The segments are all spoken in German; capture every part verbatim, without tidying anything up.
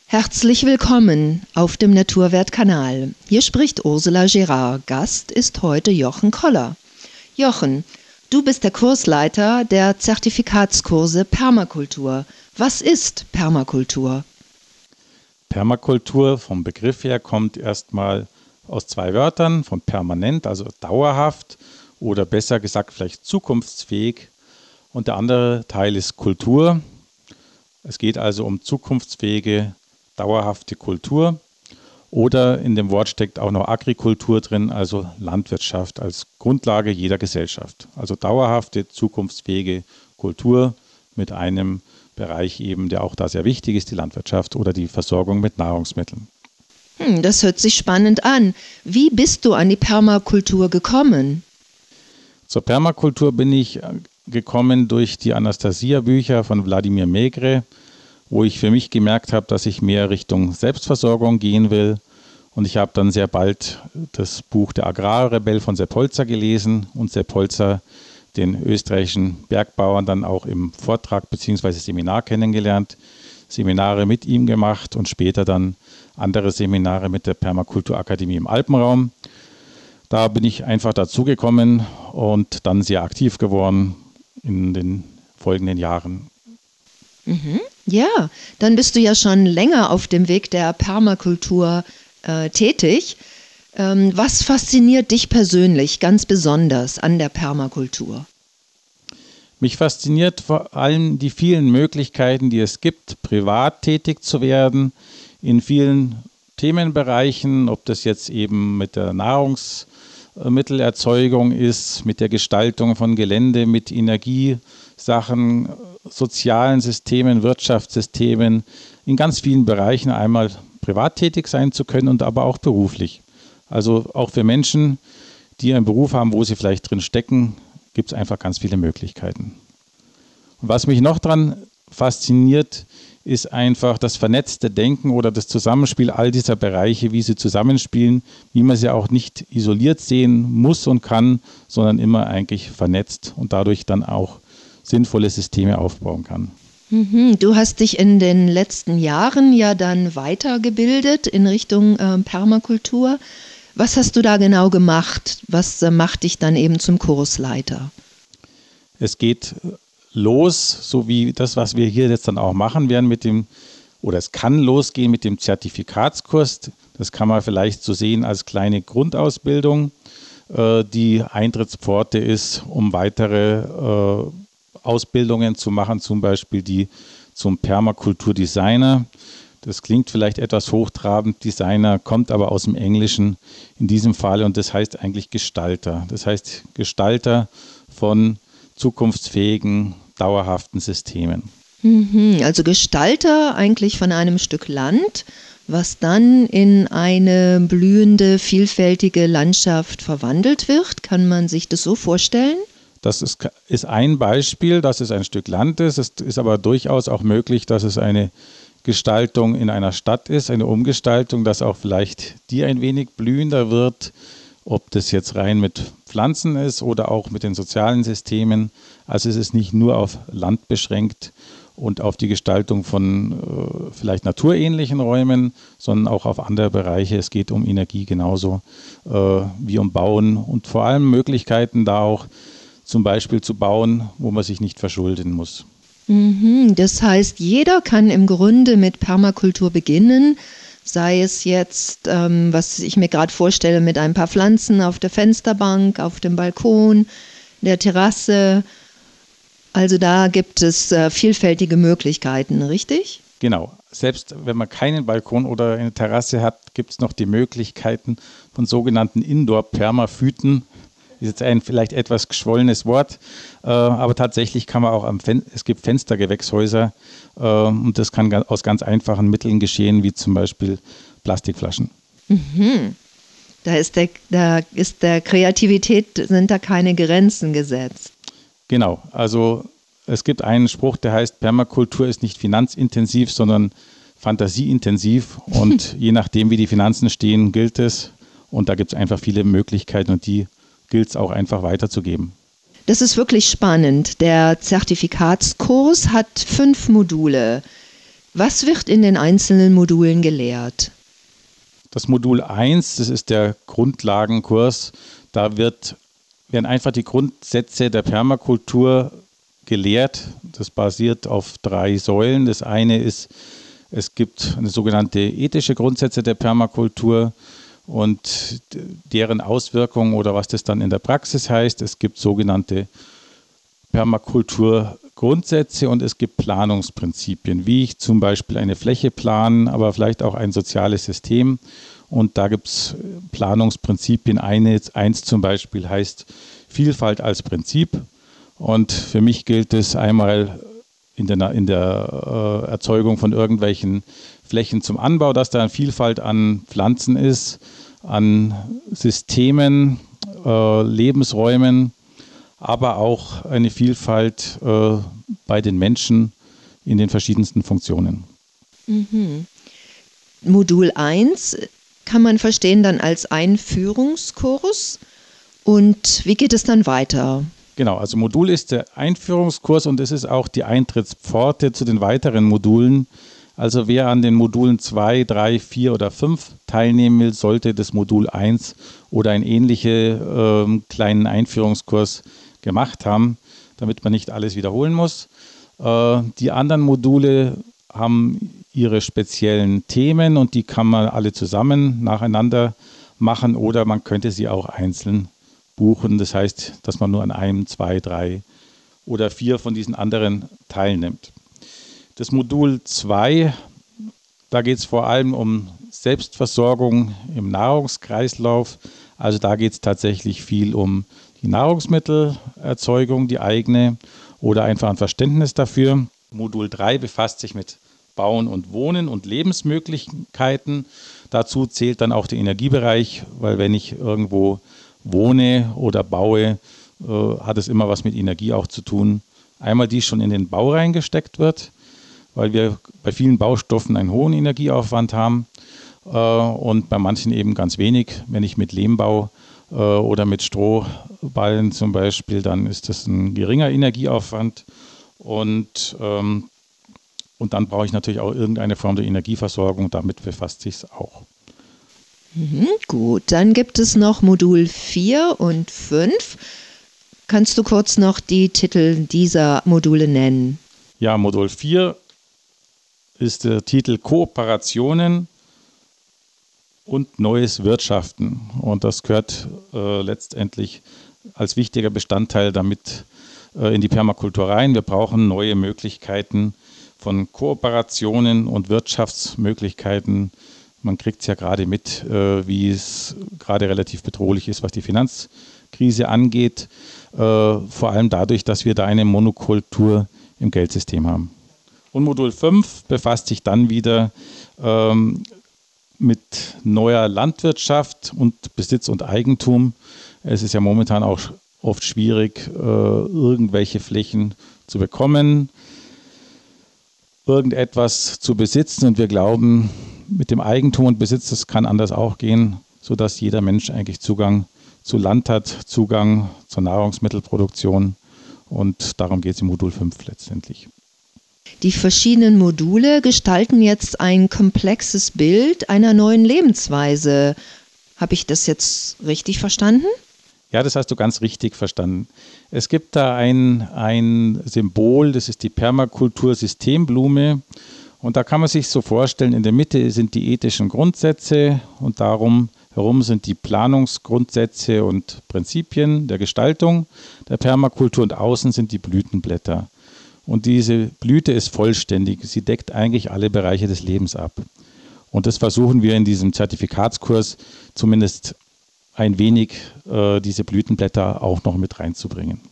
Herzlich willkommen auf dem Naturwert-Kanal. Hier spricht Ursula Gerard. Gast ist heute Jochen Koller. Jochen, du bist der Kursleiter der Zertifikatskurse Permakultur. Was ist Permakultur? Permakultur vom Begriff her kommt erstmal aus zwei Wörtern, von permanent, also dauerhaft oder besser gesagt vielleicht zukunftsfähig. Und der andere Teil ist Kultur. Es geht also um zukunftsfähige, dauerhafte Kultur. Oder in dem Wort steckt auch noch Agrikultur drin, also Landwirtschaft als Grundlage jeder Gesellschaft. Also dauerhafte, zukunftsfähige Kultur mit einem Bereich eben, der auch da sehr wichtig ist, die Landwirtschaft oder die Versorgung mit Nahrungsmitteln. Hm, das hört sich spannend an. Wie bist du an die Permakultur gekommen? Zur Permakultur bin ich gekommen durch die Anastasia-Bücher von Wladimir Megre, wo ich für mich gemerkt habe, dass ich mehr Richtung Selbstversorgung gehen will. Und ich habe dann sehr bald das Buch Der Agrarrebell von Sepp Holzer gelesen und Sepp Holzer, den österreichischen Bergbauern, dann auch im Vortrag bzw. Seminar kennengelernt, Seminare mit ihm gemacht und später dann andere Seminare mit der Permakulturakademie im Alpenraum. Da bin ich einfach dazugekommen und dann sehr aktiv geworden in den folgenden Jahren. Mhm. Ja, dann bist du ja schon länger auf dem Weg der Permakultur äh, tätig. Ähm, was fasziniert dich persönlich ganz besonders an der Permakultur? Mich fasziniert vor allem die vielen Möglichkeiten, die es gibt, privat tätig zu werden, in vielen Themenbereichen, ob das jetzt eben mit der Nahrungsmittelerzeugung ist, mit der Gestaltung von Gelände, mit Energiesachen, sozialen Systemen, Wirtschaftssystemen, in ganz vielen Bereichen einmal privat tätig sein zu können und aber auch beruflich. Also auch für Menschen, die einen Beruf haben, wo sie vielleicht drin stecken, gibt es einfach ganz viele Möglichkeiten. Und was mich noch daran fasziniert, ist einfach das vernetzte Denken oder das Zusammenspiel all dieser Bereiche, wie sie zusammenspielen, wie man sie auch nicht isoliert sehen muss und kann, sondern immer eigentlich vernetzt und dadurch dann auch sinnvolle Systeme aufbauen kann. Mhm. Du hast dich in den letzten Jahren ja dann weitergebildet in Richtung äh, Permakultur. Was hast du da genau gemacht? Was äh, macht dich dann eben zum Kursleiter? Es geht los, so wie das, was wir hier jetzt dann auch machen werden mit dem, oder es kann losgehen mit dem Zertifikatskurs. Das kann man vielleicht so sehen als kleine Grundausbildung, äh, die Eintrittspforte ist, um weitere äh, Ausbildungen zu machen, zum Beispiel die zum Permakulturdesigner. Das klingt vielleicht etwas hochtrabend, Designer, kommt aber aus dem Englischen in diesem Fall und das heißt eigentlich Gestalter. Das heißt Gestalter von zukunftsfähigen, dauerhaften Systemen. Mhm. Also Gestalter eigentlich von einem Stück Land, was dann in eine blühende, vielfältige Landschaft verwandelt wird. Kann man sich das so vorstellen? Das ist, ist ein Beispiel, dass es ein Stück Land ist. Es ist aber durchaus auch möglich, dass es eine Gestaltung in einer Stadt ist, eine Umgestaltung, dass auch vielleicht die ein wenig blühender wird, ob das jetzt rein mit Pflanzen ist oder auch mit den sozialen Systemen. Also es ist nicht nur auf Land beschränkt und auf die Gestaltung von äh, vielleicht naturähnlichen Räumen, sondern auch auf andere Bereiche. Es geht um Energie genauso äh, wie um Bauen und vor allem Möglichkeiten da auch zum Beispiel zu bauen, wo man sich nicht verschulden muss. Mhm, das heißt, jeder kann im Grunde mit Permakultur beginnen, sei es jetzt, ähm, was ich mir gerade vorstelle, mit ein paar Pflanzen auf der Fensterbank, auf dem Balkon, der Terrasse. Also da gibt es äh, vielfältige Möglichkeiten, richtig? Genau. Selbst wenn man keinen Balkon oder eine Terrasse hat, gibt es noch die Möglichkeiten von sogenannten Indoor-Permaphyten. Ist jetzt ein vielleicht etwas geschwollenes Wort, äh, aber tatsächlich kann man auch am Fen- es gibt Fenstergewächshäuser äh, und das kann ga- aus ganz einfachen Mitteln geschehen, wie zum Beispiel Plastikflaschen. Mhm. Da ist der, da ist der Kreativität, sind da keine Grenzen gesetzt. Genau, also es gibt einen Spruch, der heißt, Permakultur ist nicht finanzintensiv, sondern fantasieintensiv und je nachdem, wie die Finanzen stehen, gilt es und da gibt es einfach viele Möglichkeiten und die gilt es auch einfach weiterzugeben. Das ist wirklich spannend. Der Zertifikatskurs hat fünf Module. Was wird in den einzelnen Modulen gelehrt? Das Modul eins, das ist der Grundlagenkurs, da wird, werden einfach die Grundsätze der Permakultur gelehrt. Das basiert auf drei Säulen. Das eine ist, es gibt eine sogenannte ethische Grundsätze der Permakultur und deren Auswirkungen oder was das dann in der Praxis heißt. Es gibt sogenannte Permakulturgrundsätze und es gibt Planungsprinzipien, wie ich zum Beispiel eine Fläche plane, aber vielleicht auch ein soziales System. Und da gibt es Planungsprinzipien. Eine, eins zum Beispiel heißt Vielfalt als Prinzip. Und für mich gilt es einmal in der, in der äh, Erzeugung von irgendwelchen Flächen zum Anbau, dass da eine Vielfalt an Pflanzen ist, an Systemen, äh, Lebensräumen, aber auch eine Vielfalt äh, bei den Menschen in den verschiedensten Funktionen. Mhm. Modul eins kann man verstehen dann als Einführungskurs. Und wie geht es dann weiter? Genau, also Modul ist der Einführungskurs und es ist auch die Eintrittspforte zu den weiteren Modulen. Also wer an den Modulen zwei, drei, vier oder fünf teilnehmen will, sollte das Modul eins oder einen ähnlichen äh, kleinen Einführungskurs gemacht haben, damit man nicht alles wiederholen muss. Äh, die anderen Module haben ihre speziellen Themen und die kann man alle zusammen nacheinander machen oder man könnte sie auch einzeln buchen. Das heißt, dass man nur an einem, zwei, drei oder vier von diesen anderen teilnimmt. Das Modul zwei, da geht es vor allem um Selbstversorgung im Nahrungskreislauf. Also da geht es tatsächlich viel um die Nahrungsmittelerzeugung, die eigene oder einfach ein Verständnis dafür. Modul drei befasst sich mit Bauen und Wohnen und Lebensmöglichkeiten. Dazu zählt dann auch der Energiebereich, weil wenn ich irgendwo wohne oder baue, äh, hat es immer was mit Energie auch zu tun. Einmal die schon in den Bau reingesteckt wird, weil wir bei vielen Baustoffen einen hohen Energieaufwand haben äh, und bei manchen eben ganz wenig. Wenn ich mit Lehm baue äh, oder mit Strohballen zum Beispiel, dann ist das ein geringer Energieaufwand und, ähm, und dann brauche ich natürlich auch irgendeine Form der Energieversorgung, damit befasst sich es auch. Mhm, gut, dann gibt es noch Modul vier und fünf. Kannst du kurz noch die Titel dieser Module nennen? Ja, Modul vier ist der Titel Kooperationen und neues Wirtschaften. Und das gehört äh, letztendlich als wichtiger Bestandteil damit äh, in die Permakultur rein. Wir brauchen neue Möglichkeiten von Kooperationen und Wirtschaftsmöglichkeiten. Man kriegt es ja gerade mit, äh, wie es gerade relativ bedrohlich ist, was die Finanzkrise angeht. Äh, vor allem dadurch, dass wir da eine Monokultur im Geldsystem haben. Und Modul fünf befasst sich dann wieder ähm, mit neuer Landwirtschaft und Besitz und Eigentum. Es ist ja momentan auch oft schwierig, äh, irgendwelche Flächen zu bekommen, irgendetwas zu besitzen. Und wir glauben, mit dem Eigentum und Besitz, das kann anders auch gehen, sodass jeder Mensch eigentlich Zugang zu Land hat, Zugang zur Nahrungsmittelproduktion. Und darum geht es im Modul fünf letztendlich. Die verschiedenen Module gestalten jetzt ein komplexes Bild einer neuen Lebensweise. Habe ich das jetzt richtig verstanden? Ja, das hast du ganz richtig verstanden. Es gibt da ein, ein Symbol, das ist die Permakultur-Systemblume. Und da kann man sich so vorstellen, in der Mitte sind die ethischen Grundsätze und darum herum sind die Planungsgrundsätze und Prinzipien der Gestaltung der Permakultur und außen sind die Blütenblätter. Und diese Blüte ist vollständig, sie deckt eigentlich alle Bereiche des Lebens ab. Und das versuchen wir in diesem Zertifikatskurs zumindest ein wenig, äh, diese Blütenblätter auch noch mit reinzubringen.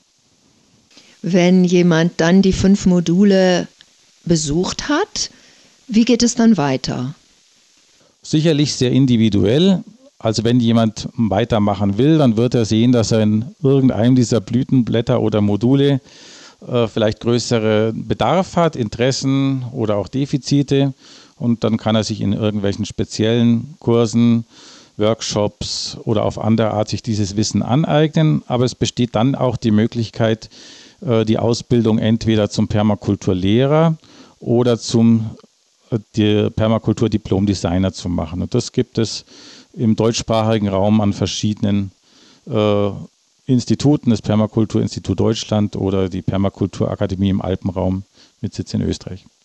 Wenn jemand dann die fünf Module besucht hat, wie geht es dann weiter? Sicherlich sehr individuell. Also wenn jemand weitermachen will, dann wird er sehen, dass er in irgendeinem dieser Blütenblätter oder Module äh, vielleicht größere Bedarf hat, Interessen oder auch Defizite. Und dann kann er sich in irgendwelchen speziellen Kursen, Workshops oder auf andere Art sich dieses Wissen aneignen. Aber es besteht dann auch die Möglichkeit, äh, die Ausbildung entweder zum Permakulturlehrer oder zum die Permakultur-Diplom-Designer zu machen. Und das gibt es im deutschsprachigen Raum an verschiedenen äh, Instituten, das Permakulturinstitut Deutschland oder die Permakulturakademie im Alpenraum mit Sitz in Österreich.